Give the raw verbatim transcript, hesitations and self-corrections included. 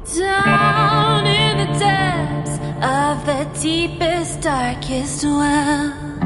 Down in the depths of the deepest, darkest well.